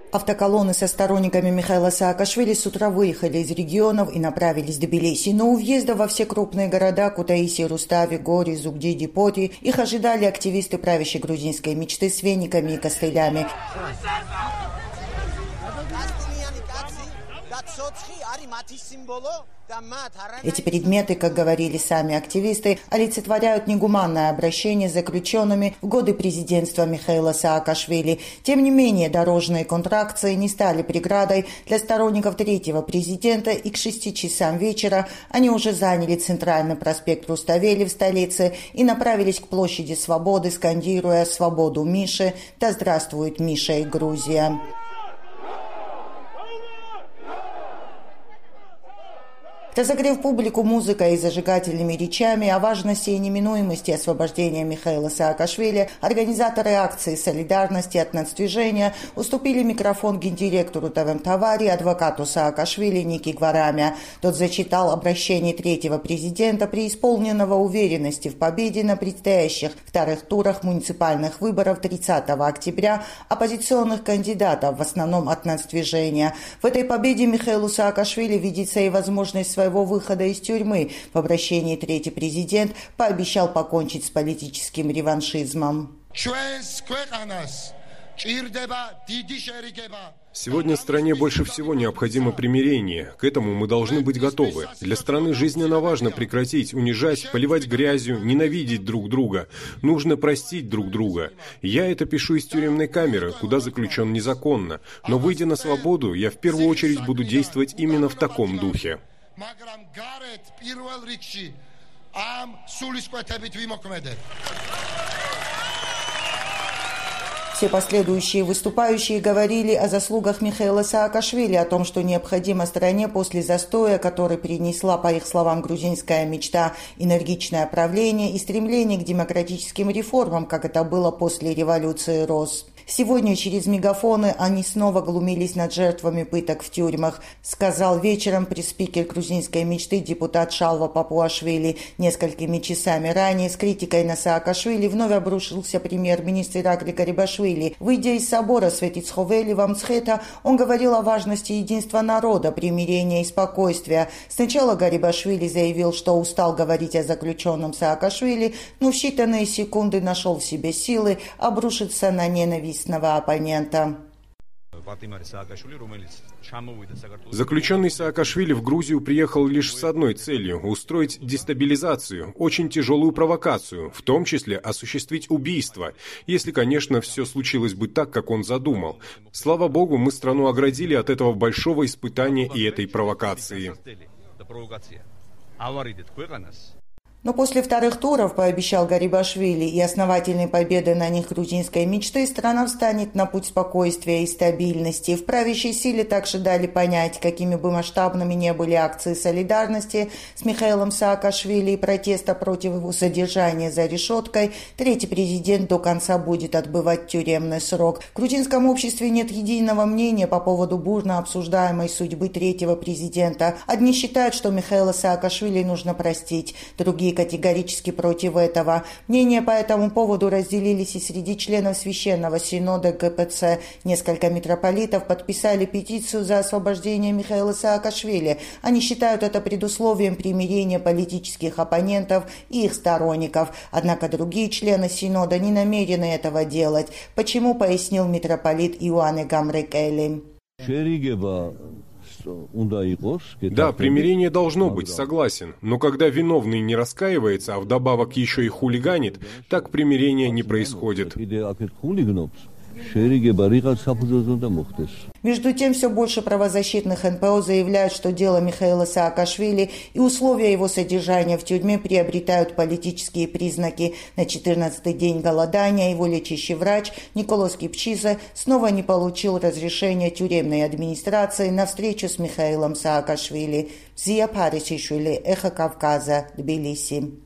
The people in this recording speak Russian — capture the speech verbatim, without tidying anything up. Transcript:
Автоколонны со сторонниками Михаила Саакашвили с утра выехали из регионов и направились до Тбилиси. Но у въезда во все крупные города Кутаиси, Рустави, Гори, Зугди, Дипоти их ожидали активисты правящей грузинской мечты с вениками и костылями. Эти предметы, как говорили сами активисты, олицетворяют негуманное обращение с заключенными в годы президентства Михаила Саакашвили. Тем не менее, дорожные контракции не стали преградой для сторонников третьего президента, и к шести часам вечера они уже заняли центральный проспект Руставели в столице и направились к площади Свободы, скандируя «Свободу Мише», «Да здравствует Миша и Грузия». Разогрев публику музыкой и зажигательными речами о важности и неминуемости освобождения Михаила Саакашвили, организаторы акции солидарности от нацдвижения уступили микрофон гендиректору ТВМ-Тавари, адвокату Саакашвили Ники Гварамя. Тот зачитал обращение третьего президента, преисполненного уверенности в победе на предстоящих вторых турах муниципальных выборов тридцатого октября оппозиционных кандидатов, в основном от нацдвижения. В этой победе Михаилу Саакашвили видится и возможность своей его выхода из тюрьмы. В обращении третий президент пообещал покончить с политическим реваншизмом. Сегодня стране больше всего необходимо примирение. К этому мы должны быть готовы. Для страны жизненно важно прекратить унижать, поливать грязью, ненавидеть друг друга. Нужно простить друг друга. Я это пишу из тюремной камеры, куда заключен незаконно. Но, выйдя на свободу, я в первую очередь буду действовать именно в таком духе. Все последующие выступающие говорили о заслугах Михаила Саакашвили, о том, что необходимо стране после застоя, который принесла, по их словам, грузинская мечта, энергичное правление и стремление к демократическим реформам, как это было после революции РОС. Сегодня через мегафоны они снова глумились над жертвами пыток в тюрьмах, сказал вечером пресс-спикер грузинской мечты депутат Шалва Папуашвили. Несколькими часами ранее с критикой на Саакашвили вновь обрушился премьер-министр Ираклий Гарибашвили. Выйдя из собора Светицховели в Амцхета, он говорил о важности единства народа, примирения и спокойствия. Сначала Гарибашвили заявил, что устал говорить о заключенном Саакашвили, но в считанные секунды нашел в себе силы обрушиться на ненависть оппонента. Заключенный Саакашвили в Грузию приехал лишь с одной целью – устроить дестабилизацию, очень тяжелую провокацию, в том числе осуществить убийство, если, конечно, все случилось бы так, как он задумал. Слава богу, мы страну оградили от этого большого испытания и этой провокации. Но после вторых туров, пообещал Гарибашвили, и основательной победы на них грузинской мечты, страна встанет на путь спокойствия и стабильности. В правящей силе также дали понять, какими бы масштабными не были акции солидарности с Михаилом Саакашвили и протеста против его содержания за решеткой, третий президент до конца будет отбывать тюремный срок. В грузинском обществе нет единого мнения по поводу бурно обсуждаемой судьбы третьего президента. Одни считают, что Михаила Саакашвили нужно простить, другие категорически против этого. Мнения по этому поводу разделились и среди членов Священного Синода ГПЦ. Несколько митрополитов подписали петицию за освобождение Михаила Саакашвили. Они считают это предусловием примирения политических оппонентов и их сторонников. Однако другие члены Синода не намерены этого делать. Почему, пояснил митрополит Иоанне Гамрекели. Да, примирение должно быть, согласен. Но когда виновный не раскаивается, а вдобавок еще и хулиганит, так примирение не происходит. Между тем, все больше правозащитных эн пэ о заявляют, что дело Михаила Саакашвили и условия его содержания в тюрьме приобретают политические признаки. На четырнадцатый день голодания его лечащий врач Николос Кипчидзе снова не получил разрешения тюремной администрации на встречу с Михаилом Саакашвили. Зия Парисишвили, Эхо Кавказа, Тбилиси.